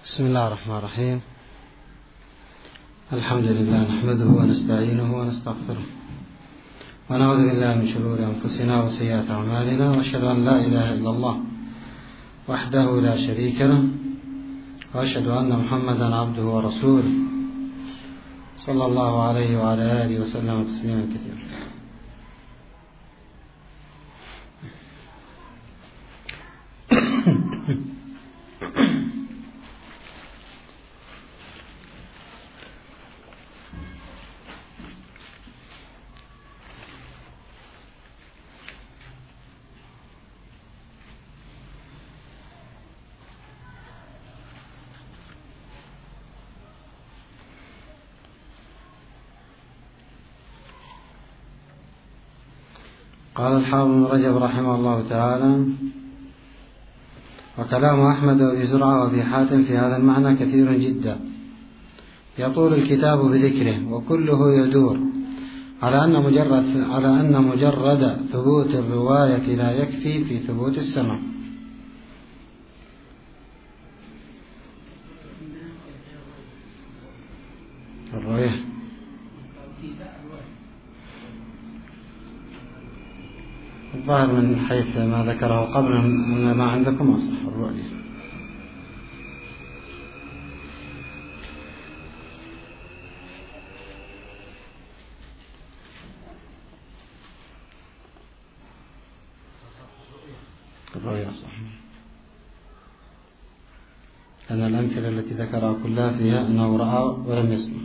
بسم الله الرحمن الرحيم. الحمد لله نحمده ونستعينه ونستغفره ونعوذ بالله من شرور أنفسنا وسيئات أعمالنا، وأشهد أن لا إله إلا الله وحده لا شريك له، وأشهد أن محمدا عبده ورسوله صلى الله عليه وعلى آله وسلم تسليما كثيرا. قال الحافظ ابن رجب رحمه الله تعالى: وكلام أحمد وأبي زرعة وأبي حاتم في هذا المعنى كثير جدا، يطول الكتاب بذكره، وكله يدور على أن مجرد ثبوت الرواية لا يكفي في ثبوت السمع. الرؤية الظاهر من حيث ما ذكره قبل أن ما عندكم أصح الرؤية. الرؤية صح، أن الأمثلة التي ذكرها كلها فيها أنه رأى ولم يسمع.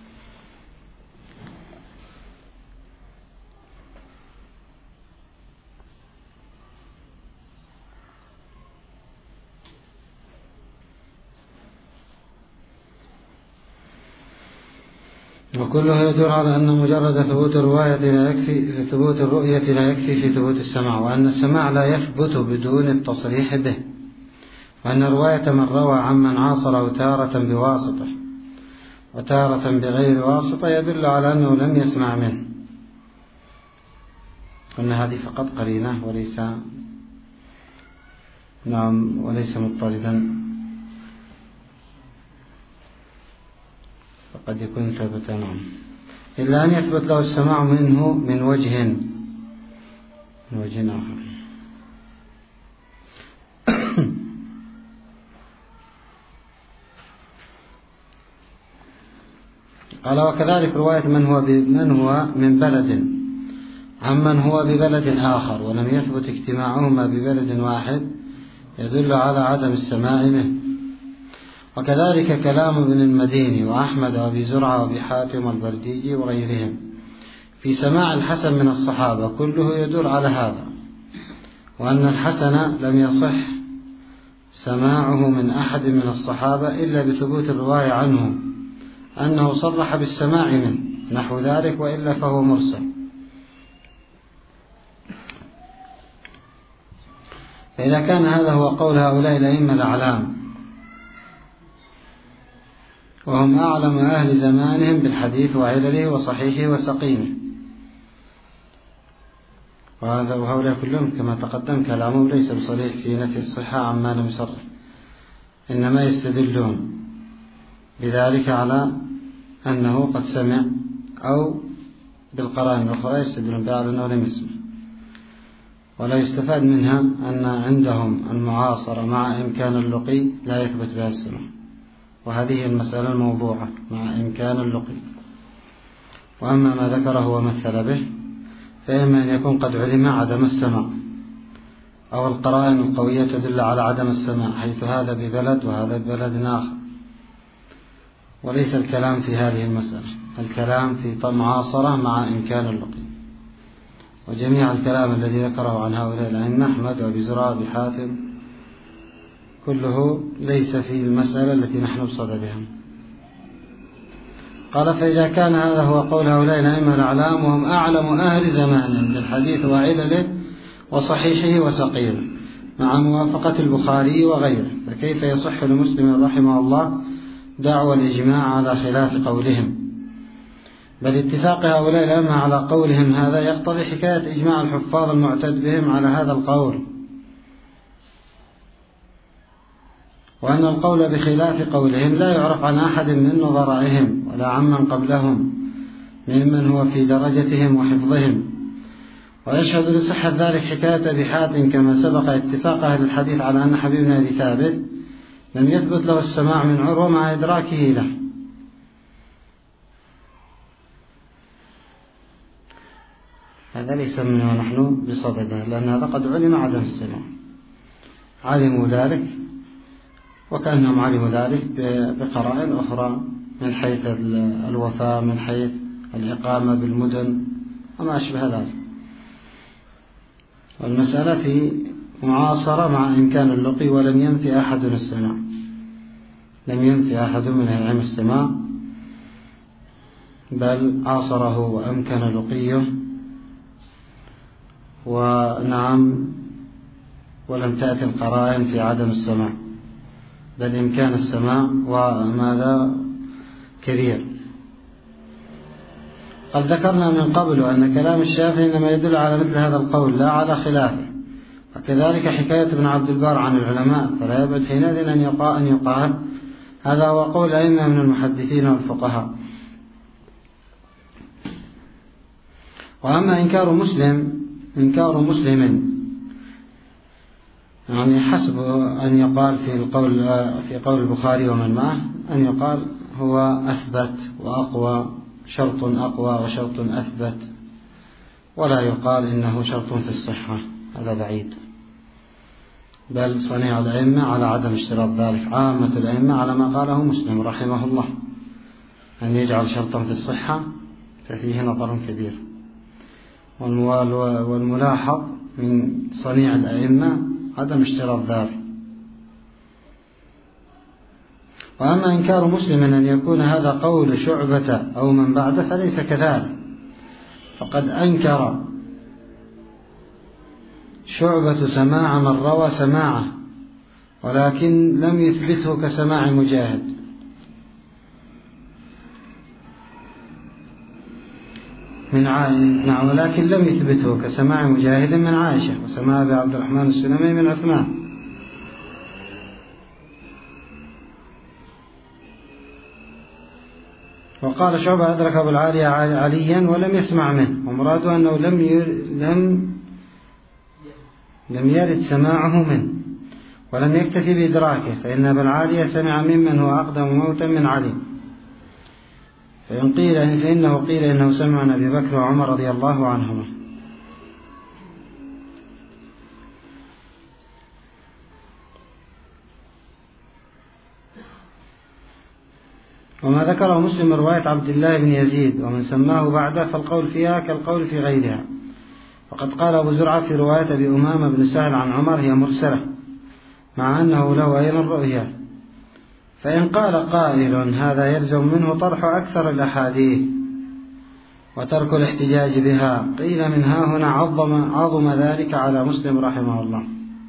وكله يدور على أن مجرد ثبوت الرواية لا يكفي، ثبوت الرؤية لا يكفي في ثبوت السماع، وأن السماع لا يثبت بدون التصريح به، وأن رواية من روى عمن عاصره تارة بواسطة وتارة بغير واسطة يدل على أنه لم يسمع منه، وأن هذه فقط قرينة وليس مضطردا، فقد يكون ثبتا إلا أن يثبت له السماع منه من وجه آخر. قال: وكذلك رواية من هو من بلد عمن هو ببلد آخر ولم يثبت اجتماعهما ببلد واحد يدل على عدم السماع منه. وكذلك كلام ابن المديني وأحمد وأبي زرعة وأبي حاتم والبرديجي وغيرهم في سماع الحسن من الصحابة كله يدل على هذا، وأن الحسن لم يصح سماعه من أحد من الصحابة إلا بثبوت الرواية عنه أنه صرح بالسماع منه نحو ذلك، وإلا فهو مرسل. فإذا كان هذا هو قول هؤلاء الأئمة الأعلام، وهم أعلم أهل زمانهم بالحديث وعلله وصحيحه وسقيمه، وهؤلاء كلهم كما تقدم كلامهم ليس بصريح في نفي الصحة عما لم يصرح، إنما يستدلون بذلك على أنه قد سمع، أو بالقرائن الأخرى يستدلون بها على أنه لم يسمع. ولا يستفاد منها أن عندهم المعاصرة مع إمكان اللقي لا يثبت بها السمع، وهذه المسألة الموضوعة مع إمكان اللقي. وأما ما ذكره ومثل به فإما أن يكون قد علم عدم السماع، أو القرائن القوية تدل على عدم السماع، حيث هذا ببلد وهذا ببلد آخر. وليس الكلام في هذه المسألة، الكلام في معاصرة مع إمكان اللقي. وجميع الكلام الذي ذكره عن هؤلاء الأئمة أحمد وأبي زرعة وأبي حاتم كله ليس في المسألة التي نحن بصددها. قال: فإذا كان هذا هو قول هؤلاء الأئمة الأعلام وهم أعلم أهل زمانهم بالحديث وعلله وصحيحه وسقيمه مع موافقة البخاري وغيره، فكيف يصح لمسلم رحمه الله دعوى الإجماع على خلاف قولهم؟ بل اتفاق هؤلاء الأئمة على قولهم هذا يقتضي حكاية إجماع الحفاظ المعتد بهم على هذا القول، وأن القول بخلاف قولهم لا يعرف عن أحد من نظرائهم ولا عمن قبلهم ممن هو في درجتهم وحفظهم. ويشهد لصحة ذلك حكاية أبي حاتم كما سبق اتفاق أهل الحديث على أن حبيب بن أبي ثابت لم يثبت له السماع من عروة مع إدراكه له. هذا ليس منه ونحن بصدده، لأن هذا قد علم عدم السماع، علموا ذلك وكأنهم علموا ذلك بقرائن أخرى من حيث الوفاء، من حيث الإقامة بالمدن وما أشبه ذلك. والمسألة في معاصرة مع إمكان اللقي، ولم ينفي أحد السماع، لم ينفي أحد من العلم السماع، بل عاصره وأمكن لقيه، ونعم ولم تأتي القرائن في عدم السماع، بل إمكان السماع وماذا كبير. قد ذكرنا من قبل أن كلام الشافعي إنما يدل على مثل هذا القول لا على خلافه، وكذلك حكاية ابن عبد البر عن العلماء، فلا يبعد حينئذ أن يقال هذا هو قول أئمة من المحدثين والفقهاء. وأما إنكار مسلم يعني حسب أن يقال في قول البخاري ومن معه أن يقال هو أثبت وأقوى، شرط أقوى وشرط أثبت، ولا يقال إنه شرط في الصحة، هذا بعيد. بل صنيع الأئمة على عدم اشتراط ذلك، عامة الأئمة على ما قاله مسلم رحمه الله، أن يجعل شرطا في الصحة ففيه نظر كبير. والملاحظ من صنيع الأئمة عدم اشتراط ذلك. وأما إنكار مسلم أن يكون هذا قول شعبة أو من بعده فليس كذلك، فقد أنكر شعبة سماع من روى سماعه، ولكن لم يثبته كسماع مجاهد. ولكن لم يثبته كسماع مجاهد من عائشة، وسماع أبي عبد الرحمن السلمي من عثمان. وقال شعبة أدرك أبو العالية عليا ولم يسمع منه، ومراده أنه لم يرد سماعه منه ولم يكتفي بإدراكه، فإن أبو العالية سمع ممن هو أقدم موتا من علي، فإنه قيل إنه سمع عن أبي بكر وعمر رضي الله عنهما. وما ذكره مسلم من رواية عبد الله بن يزيد ومن سماه بعده فالقول فيها كالقول في غيرها. وقد قال أبو زرعة في رواية أبي أمامة بن سهل عن عمر هي مرسلة، مع أنه له أيضا رؤيا. فإن قال قائل هذا يلزم منه طرح أكثر الأحاديث وترك الاحتجاج بها، قيل من ها هنا عظم ذلك على مسلم رحمه الله.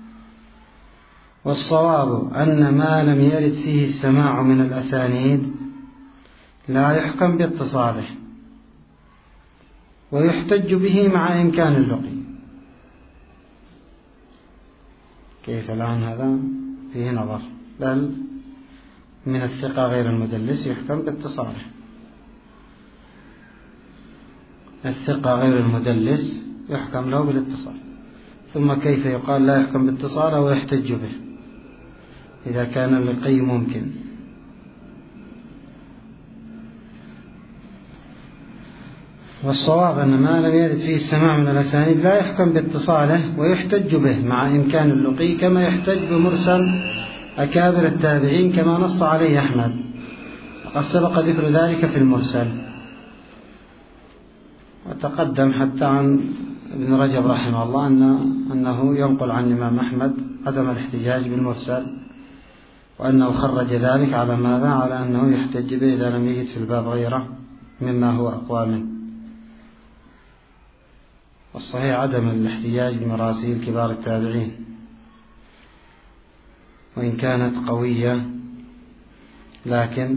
والصواب أن ما لم يرد فيه السماع من الأسانيد لا يحكم باتصاله، ويحتج به مع إمكان اللقي. كيف الآن هذا فيه نظر، بل من الثقة غير المدلس يحكم باتصاله، الثقة غير المدلس يحكم له بالاتصال. ثم كيف يقال لا يحكم باتصاله ويحتج به إذا كان اللقي ممكن؟ والصواب أن ما لم يرد فيه السماع من الأسانيد لا يحكم باتصاله ويحتج به مع إمكان اللقي، كما يحتج بمرسل أكابر التابعين كما نص عليه أحمد، وقد سبق ذكر ذلك في المرسل. وتقدم حتى عن ابن رجب رحمه الله أنه ينقل عن الإمام أحمد عدم الاحتجاج بالمرسل، وأنه خرج ذلك على ماذا؟ على أنه يحتج به إذا لم يجد في الباب غيره مما هو أقوى منه. والصحيح عدم الاحتجاج بمراسيل كبار التابعين، وإن كانت قوية، لكن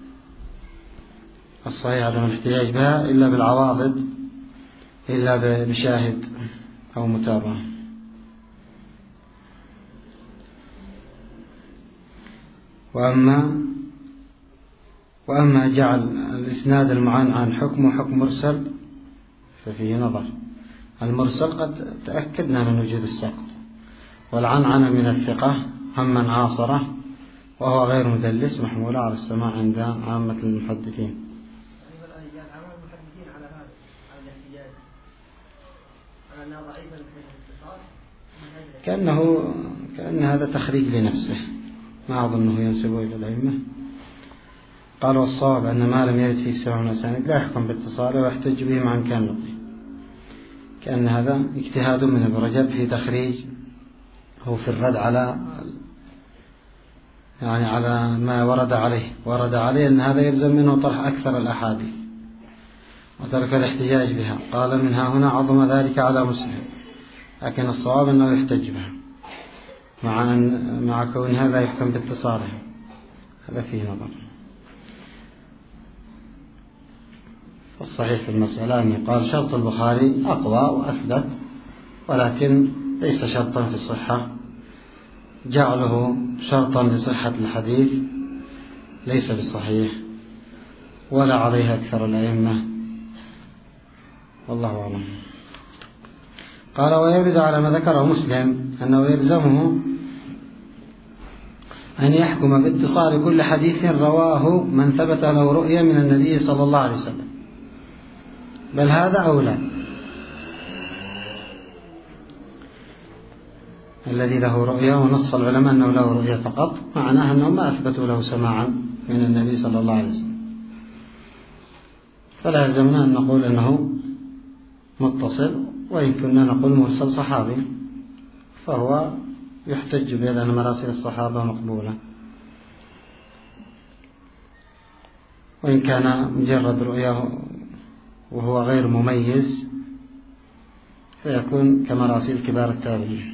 الصحيح عدم الاحتجاج بها إلا بالعواضد، إلا بشاهد أو متابعة. وأما جعل الإسناد المعنعن حكمه حكم مرسل ففيه نظر. المرسل قد تأكدنا من وجود السقط، والعنعنة من الثقة عمن عاصره وهو غير مدلس محمولة على السماع عند عامة المحدثين. كأن هذا تخريج لنفسه، ما أظنه ينسب إلى الأئمة. قال والصواب أن ما لم يرد فيه السماع من الأسانيد لا يحكم باتصاله ويحتج به مع إمكان نقله. كأن هذا اجتهاد من ابن رجب في تخريج هو في الرد على ما ورد عليه أن هذا يلزم منه طرح أكثر الأحاديث وترك الاحتجاج بها. قال منها هنا عظم ذلك على مسلم، لكن الصواب أنه يحتج بها مع كونها لا يحكم باتصالها، هذا فيه نظر. الصحيح في المسألة أن يقال شرط البخاري أقوى وأثبت، ولكن ليس شرطا في الصحة. جعله شرطا لصحة الحديث ليس بالصحيح ولا عليه أكثر الأئمة، والله أعلم. قال ويرد على ما ذكره مسلم أنه يلزمه أن يحكم باتصال كل حديث رواه من ثبت له رؤية من النبي صلى الله عليه وسلم، بل هذا أولى. الذي له رؤية ونص العلماء أنه له رؤية فقط، معناه أنهم ما أثبتوا له سماعا من النبي صلى الله عليه وسلم، فلا يلزمنا أن نقول أنه متصل، وإن كنا نقول مرسل صحابي فهو يحتج بأن مراسل الصحابة مقبولة، وإن كان مجرد رؤية وهو غير مميز فيكون كمراسيل كبار التابعين.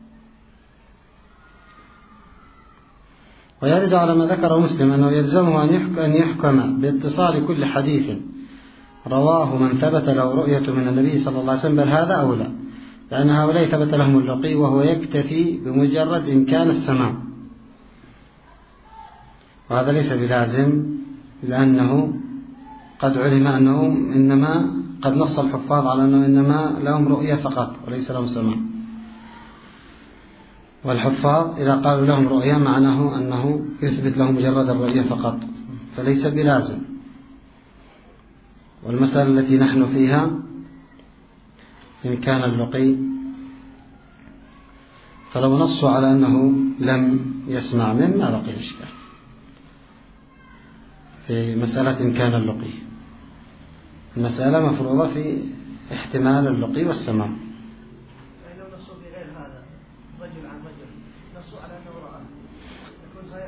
ويرد على ما ذكر مسلم أنه يلزمه أن يحكم باتصال كل حديث رواه من ثبت له رؤية من النبي صلى الله عليه وسلم، بل هذا أولى، لأن هؤلاء ثبت لهم اللقي وهو يكتفي بمجرد إمكان السماع، وهذا ليس بلازم، لأنه قد علم أنهم إنما قد نص الحفاظ على أنه إنما لهم رؤية فقط وليس لهم سماع، والحفاظ إذا قالوا لهم رؤية معناه أنه يثبت لهم مجرد الرؤية فقط، فليس بلازم. والمسألة التي نحن فيها إن كان اللقي، فلو نصوا على أنه لم يسمع منه ما بقي إشكال في مسألة إن كان اللقي. المسألة مفروضة في احتمال اللقي والسماع. لو نصوا بغير هذا رجل عن رجل، نصوا على أنه رأى، يكون صحيح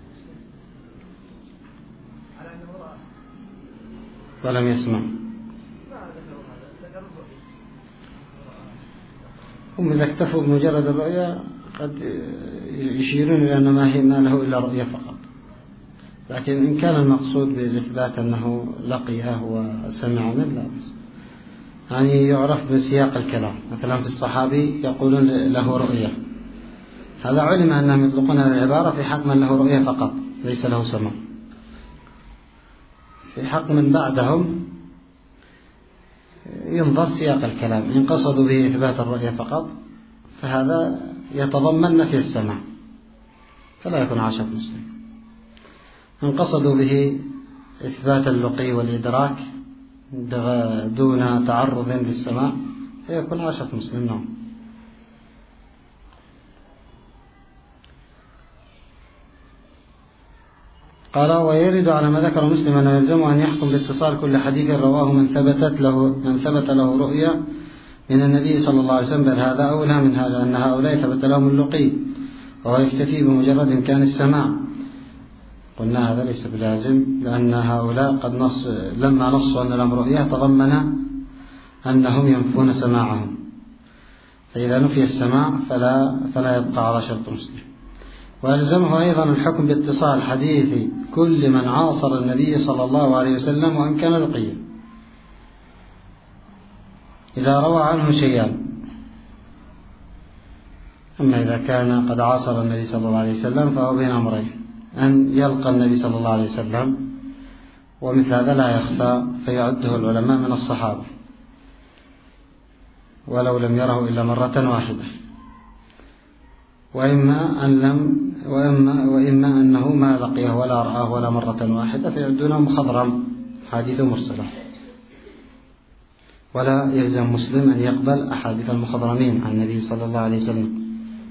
على أنه رأى ولم يسمع. هم إذا اكتفوا بمجرد الرؤية قد يشيرون إلى أن ما له إلا رؤية فقط، لكن إن كان المقصود بالإثبات أنه لقيه وسمع منه لا بأس. يعني يعرف بسياق الكلام، مثلا في الصحابي يقولون له رؤية، هذا علم أنهم يطلقون العبارة في حق من له رؤية فقط ليس له سمع. في حق من بعدهم ينظر سياق الكلام، إن قصدوا به إثبات الرؤية فقط فهذا يتضمن نفي السمع فلا يكون عاشق مسلم. إن قصدوا به إثبات اللقي والإدراك دون تعرض للسماع فيكون عاشق مسلم. نعم. قال ويرد على ما ذكر مسلم أنه يلزمه أن يحكم باتصال كل حديث رواه من ثبت له رؤيا من النبي صلى الله عليه وسلم، بل هذا أولى من هذا، أن هؤلاء ثبت لهم اللقي وهو يكتفي بمجرد إمكان السماع. قلنا هذا ليس بلازم، لأن هؤلاء قد لما نصوا أن لهم رؤيا تضمن أنهم ينفون سماعهم، فإذا نفي السماع فلا يبقى على شرط مسلم. ويلزمه أيضا الحكم باتصال حديث كل من عاصر النبي صلى الله عليه وسلم وإن كان لقيا، إذا روى عنه شيئا. أما إذا كان قد عاصر النبي صلى الله عليه وسلم فهو بين أمرين، أن يلقى النبي صلى الله عليه وسلم، ومثل هذا لا يخفى، فيعده العلماء من الصحابة ولو لم يره إلا مرة واحدة، وإما أنه ما لقيه ولا رآه ولا مرة واحدة فيعدونه مخضرم، حديث مرسلة. ولا يلزم مسلم أن يقبل أحاديث المخضرمين عن النبي صلى الله عليه وسلم.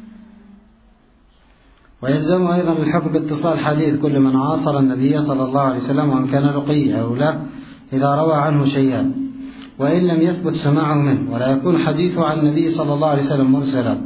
ويلزم أيضا الحكم باتصال حديث كل من عاصر النبي صلى الله عليه وسلم وأن كان لقيه أو لا إذا روى عنه شيئا، وإن لم يثبت سماعه منه، ولا يكون حديثه عن النبي صلى الله عليه وسلم مرسلا.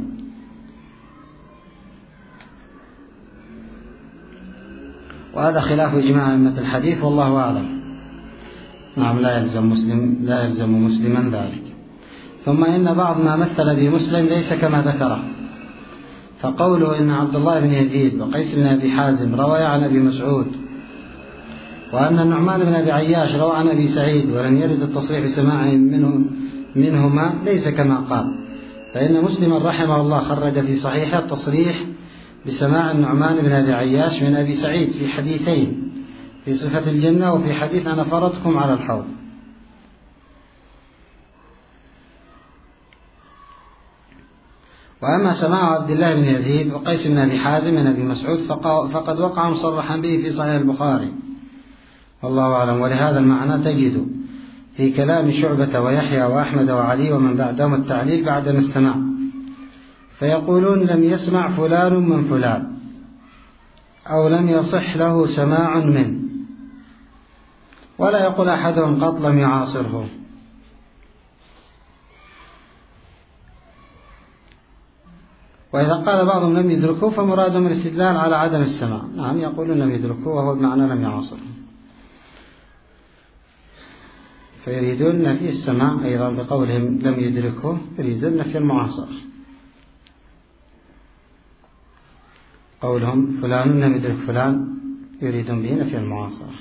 وهذا خلاف إجماع أئمة الحديث والله أعلم. نعم، لا يلزم مسلما ذلك. ثم إن بعض ما مثل به مسلم ليس كما ذكره، فقوله إن عبد الله بن يزيد وقيس بن أبي حازم روى عن أبي مسعود، وأن النعمان بن أبي عياش روى عن أبي سعيد ولم يرد التصريح بسماعه منهما ليس كما قال، فإن مسلما رحمه الله خرج في صحيحه التصريح بسماع النعمان بن أبي عياش من أبي سعيد في حديثين، في صفة الجنة وفي حديث أنا فرضكم على الحوض. وأما سماع عبد الله بن يزيد وقيس بن أبي حازم من أبي مسعود فقد وقع مصرحا به في صحيح البخاري والله أعلم. ولهذا المعنى تجد في كلام شعبة ويحيى وأحمد وعلي ومن بعدهم التعليل بعدم السماع، فيقولون لم يسمع فلان من فلان، أو لم يصح له سماع منه، ولا يقول أحدهم قط لم يعاصره. وإذا قال بعضهم لم يدركوه فمرادهم الاستدلال على عدم السماع. نعم، يقولون لم يدركوه وهو بمعنى لم يعاصره، فيريدون نفي السماع أيضا بقولهم لم يدركوه، يريدون نفي المعاصرة. قولهم فلان لم يدرك فلان يريدون به نفي المعاصرة.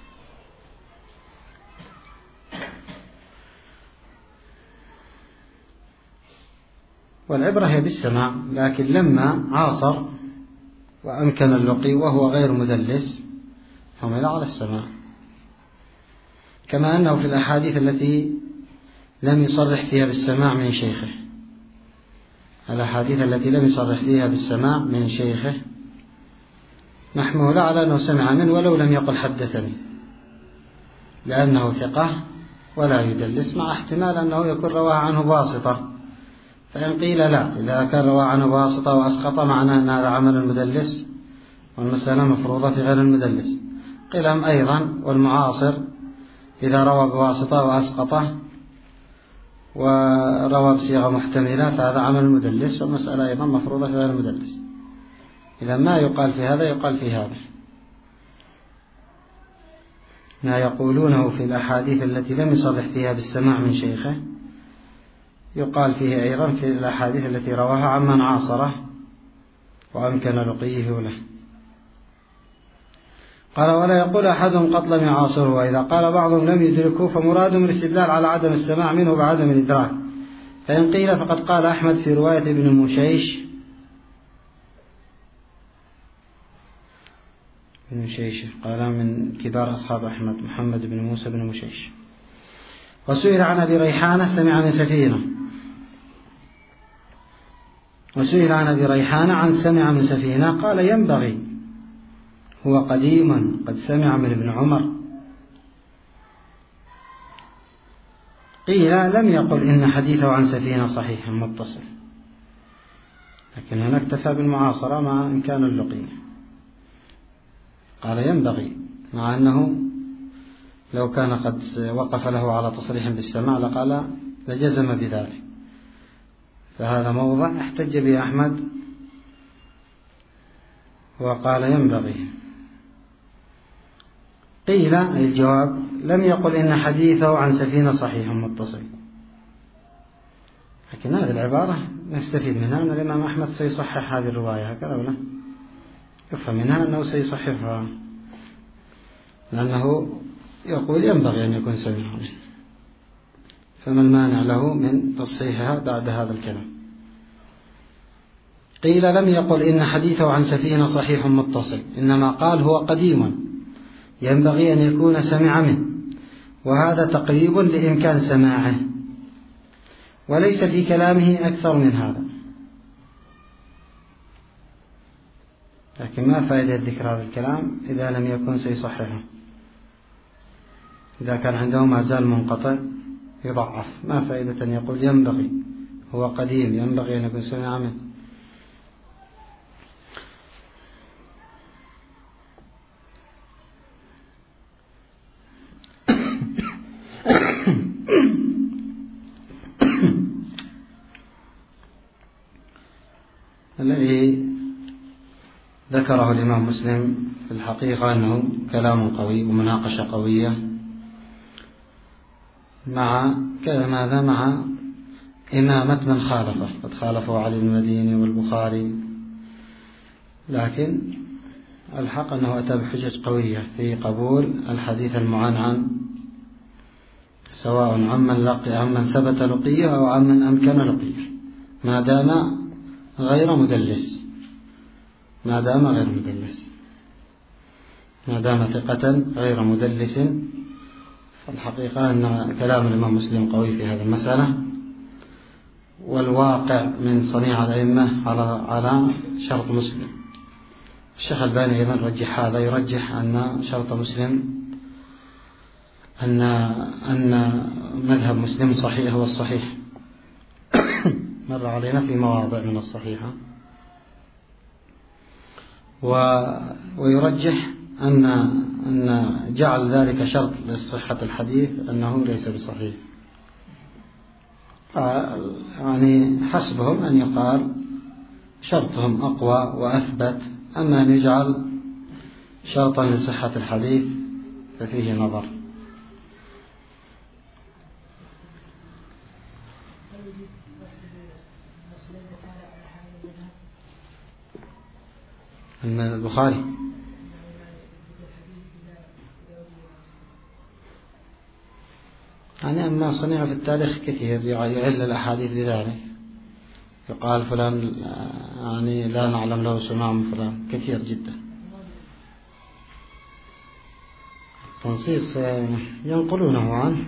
والعبرة هي بالسماع، لكن لما عاصر وأمكن اللقي وهو غير مدلس حمل على السماع، كما أنه في الأحاديث التي لم يصرح فيها بالسماع من شيخه، الأحاديث التي لم يصرح فيها بالسماع من شيخه محمولة على أنه سمع منه ولو لم يقل حدثني، لأنه ثقة ولا يدلس، مع احتمال أنه يكون رواه عنه بواسطة. فإن قيل لا، إذا كان روى عنه بواسطة وأسقط معناه أن هذا عمل المدلس والمسألة مفروضة في غير المدلس. قيل أيضا والمعاصر إذا روى بواسطة وأسقطه وروى بصيغة محتملة فهذا عمل المدلس والمسألة أيضا مفروضة في غير المدلس. إذا ما يقال في هذا يقال في هذا، ما يقولونه في الأحاديث التي لم يصرح فيها بالسماع من شيخه يقال فيه أيضا في الأحاديث التي رواها عمن عاصره وأمكن لقيه له. قال ولا يقول أحدهم قط لم يعاصره. وإذا قال بعضهم لم يدركه فمرادهم الاستدلال على عدم السماع منه بعدم الإدراك. فإن قيل فقد قال أحمد في رواية ابن مشيش قال من كبار أصحاب أحمد محمد بن موسى بن مشيش، وسئل عن أبي ريحانة سمع من سفينة، وسئل عن أبي ريحانة عن سمع من سفينة قال ينبغي، هو قديم قد سمع من ابن عمر. قيل لم يقل إن حديثه عن سفينة صحيح متصل، لكن هنا اكتفى بالمعاصرة مع إمكان اللقي. قال ينبغي، مع أنه لو كان قد وقف له على تصريح بالسماع لقال لجزم بذلك، فهذا موضع احتج به أحمد وقال ينبغي. قيل الجواب لم يقل إن حديثه عن سفينة صحيح متصل، لكن هذه العبارة نستفيد منها أن الإمام أحمد سيصحح هذه الرواية، هكذا ولا يفهم منها أنه سيصححها، لأنه يقول ينبغي أن يكون سميع منه، فما المانع له من تصحيحها بعد هذا الكلام. قيل لم يقل إن حديثه عن سفينة صحيح متصل، إنما قال هو قديم ينبغي أن يكون سمع منه، وهذا تقريب لإمكان سماعه، وليس في كلامه أكثر من هذا. لكن ما فائدة ذكر هذا الكلام إذا لم يكن سيصححه؟ إذا كان عنده ما زال منقطع يضعف، ما فائدة أن يقول ينبغي، هو قديم ينبغي أن يكون سمع منه. الذي ذكره الإمام مسلم في الحقيقة أنه كلام قوي ومناقشة قوية مع إمامة من خالفه، قد خالفه علي المديني والبخاري، لكن الحق أنه أتى بحجج قوية في قبول الحديث المعنعن، سواء عمن ثبت لقيه أو عمن أمكن لقيه، ما دام غير مدلس، ما دام ثقة غير مدلس. فالحقيقة أن كلام الإمام مسلم قوي في هذه المسألة، والواقع من صنيع الأئمة على شرط مسلم. الشيخ الباني أيضا رجح هذا، يرجح أن شرط مسلم أن مذهب مسلم صحيح هو الصحيح. مر علينا في مواضع من الصحيحة. ويرجح أن جعل ذلك شرط لصحة الحديث أنه ليس بصحيح. يعني حسبهم أن يقال شرطهم أقوى وأثبت، أما أن يجعل شرطا لصحة الحديث ففيه نظر. أن البخاري يعني أما صنع في التاريخ كثير يعل الأحاديث بذلك، يقال فلان يعني لا نعلم له سماع من فلان، كثير جدا. تنصيص ينقلونه عنه،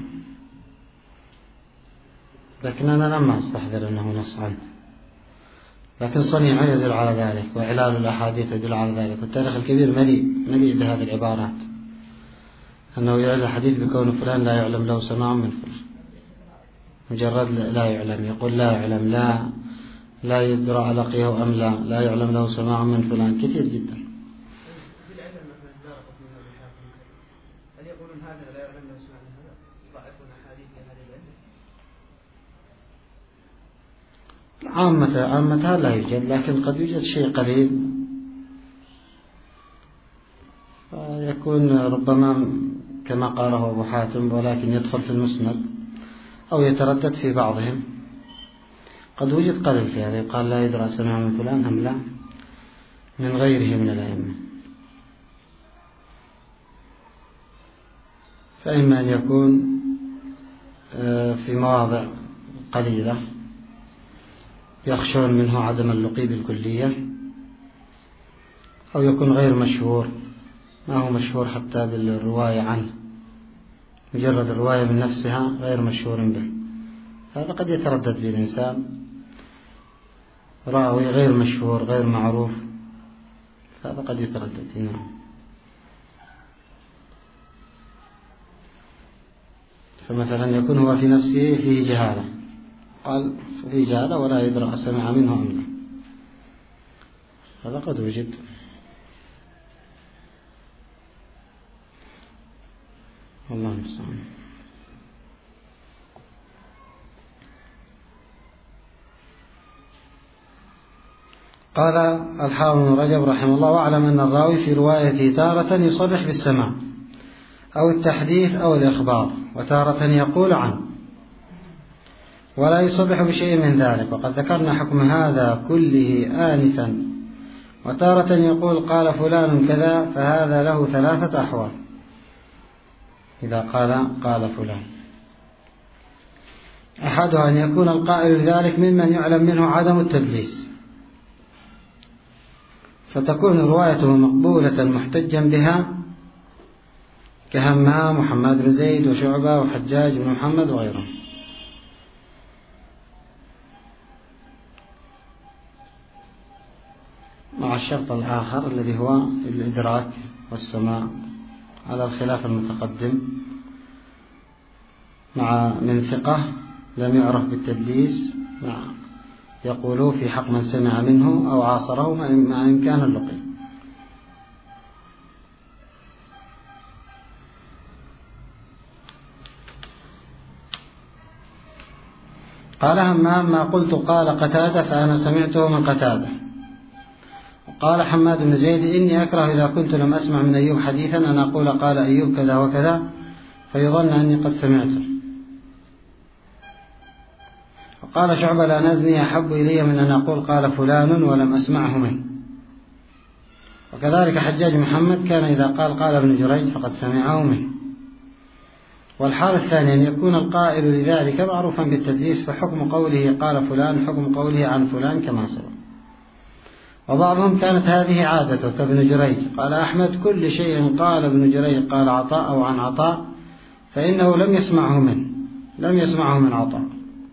لكن أنا لم أستحضر أنه نص عنه، لكن صنيع يدل على ذلك، وإعلان الأحاديث يدل على ذلك، والتاريخ الكبير مليء بهذه العبارات، أنه يعلن الحديث بكون فلان لا يعلم له سماع من فلان، مجرد لا يعلم، يقول لا يعلم، لا يدرى لقيه أم لا يعلم له سماع من فلان، كثير جدا. هل يقولون هذا لا يعلم له سماع من هذا يضاعفون أحاديث هذه العلة؟ عامتها لا يوجد، لكن قد يوجد شيء قليل يكون ربما كما قاله أبو حاتم، ولكن يدخل في المسند أو يتردد في بعضهم. قد وجد قليل في هذا، يقال لا يدرى سماع من فلان أم لا من غيره من الأئمة، فإما أن يكون في مواضع قليلة يخشون منه عدم اللقي بالكلية، أو يكون غير مشهور، ما هو مشهور حتى بالرواية عنه، مجرد الرواية من نفسها غير مشهور به، هذا قد يتردد به الإنسان، راوي غير مشهور غير معروف، هذا قد يتردد. نعم. فمثلا يكون هو في نفسه فيه جهالة، قال فيه جهالة ولا يدرى سمع منه أم لا، هذا قد وجد. الله المستعان. قال الحافظ بن رجب رحمه الله: واعلم أن الراوي في روايته تارة يصرح بالسماع أو التحديث أو الإخبار، وتارة يقول عنه ولا يصرح بشيء من ذلك، وقد ذكرنا حكم هذا كله آنفا. وتارة يقول قال فلان كذا، فهذا له ثلاثة أحوال إذا قال فلان: أحدها أن يكون القائل ذلك ممن يعلم منه عدم التدليس، فتكون روايته مقبولة محتجا بها كهمام وحماد بن زيد وشعبة وحجاج بن محمد وغيرهم. مع الشرط الآخر الذي هو الإدراك والسماع على الخلاف المتقدم، مع من ثقة لم يعرف بالتدليس يقولوا في حق من سمع منه أو عاصره مع إمكان اللقي. قال همام ما قلت قال قتادة فأنا سمعته من قتادة. قال حماد بن زيد إني أكره إذا كنت لم أسمع من أيوب حديثا أن أقول قال أيوب كذا وكذا فيظن أني قد سمعته. وقال شعبة لا نزني أحب إلي من أن أقول قال فلان ولم أسمعه منه. وكذلك حجاج محمد كان إذا قال ابن جريج فقد سمعه منه. والحالة الثانية أن يكون القائل لذلك معروفا بالتدليس فحكم قوله قال فلان حكم قوله عن فلان كما سبق. وبعضهم كانت هذه عادته كابن جريج. قال أحمد كل شيء قال ابن جريج قال عطاء أو عن عطاء فإنه لم يسمعه من عطاء.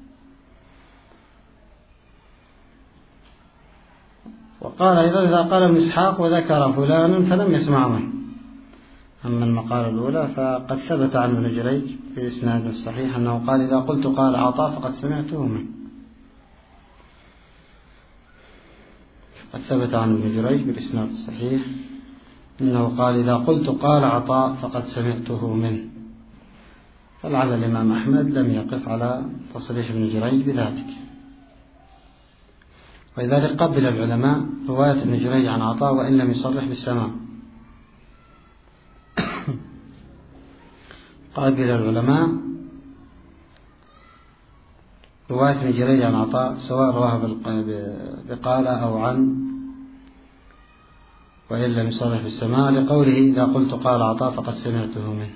وقال أيضا إذا قال ابن إسحاق وذكر فلان فلم يسمع منه. أما المقالة الأولى فقد ثبت عن ابن جريج في إسناد الصحيح أنه قال إذا قلت قال عطاء فقد سمعته منه. قد ثبت عن ابن جريج بالإسناد الصحيح أنه قال إذا قلت قال عطاء فقد سمعته منه. فلعل الإمام أحمد لم يقف على تصريح ابن جريج بذلك. ولذلك قبل العلماء رواية ابن جريج عن عطاء وإن لم يصرح بالسماع. قبل العلماء رواية ابن جريج عن عطاء سواء رواها بقال أو عن وإن لم يصرح بالسماع لقوله إذا قلت قال عطاء فقد سمعته منه.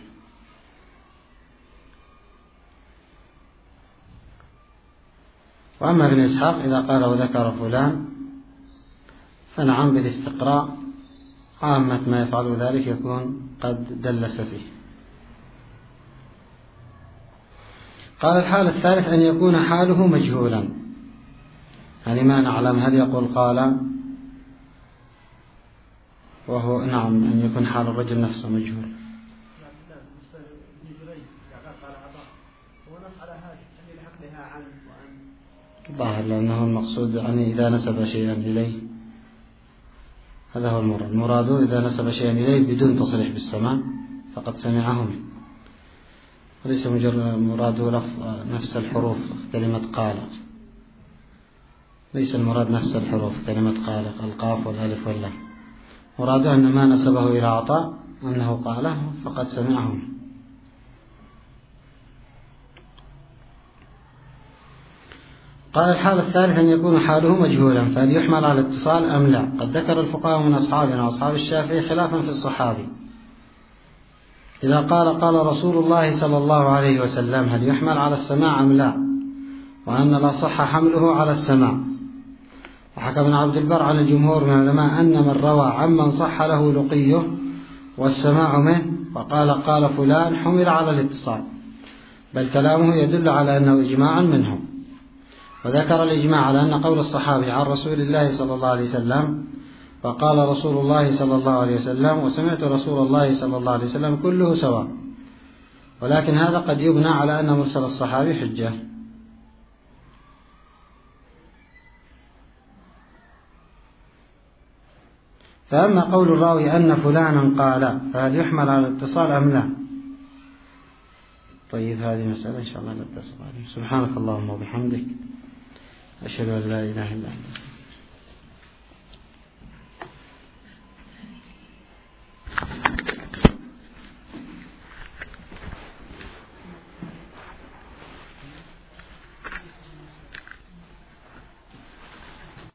وأما ابن إسحاق إذا قال وذكر فلان فنعم بالاستقراء عامة ما يفعل ذلك يكون قد دلس فيه. قال الحالة الثالث أن يكون حاله مجهولا، يعني ما نعلم هل يقول قال وهو نعم أن يكون حال الرجل نفسه مجهول. ظاهر لأنه المقصود يعني إذا نسب شيئا إليه، هذا هو المراد إذا نسب شيئا إليه بدون تصريح بالسماع فقد سمعه منه، وليس مجرد مراده نفس الحروف كلمة قال، ليس المراد نفس الحروف كلمة قال القاف والألف واللام، مراده أن ما نسبه إلى عطاء أنه قاله فقد سمعه منه. قال الحالة الثالثة أن يكون حاله مجهولا، فهل يحمل على الاتصال أم لا؟ قد ذكر الفقهاء من أصحابنا وأصحاب الشافعي خلافا في الصحابي. إذا قال رسول الله صلى الله عليه وسلم هل يحمل على السماع أم لا؟ وأن لا صح حمله على السماع. وحكى ابن عبد البر عن الجمهور من العلماء أن من روى عمن صح له لقيه والسماع منه وقال فلان حمل على الاتصال، بل كلامه يدل على أنه إجماع منهم. وذكر الإجماع على أن قول الصحابي عن رسول الله صلى الله عليه وسلم وقال رسول الله صلى الله عليه وسلم وسمعت رسول الله صلى الله عليه وسلم كله سواء، ولكن هذا قد يبنى على أن مرسل الصحابي حجة. فأما قول الراوي أن فلانا قال فهل يحمل على الاتصال أم لا؟ طيب هذه مسألة إن شاء الله نتصل عليها. سبحانك اللهم وبحمدك أشهد أن لا إله إلا أنت.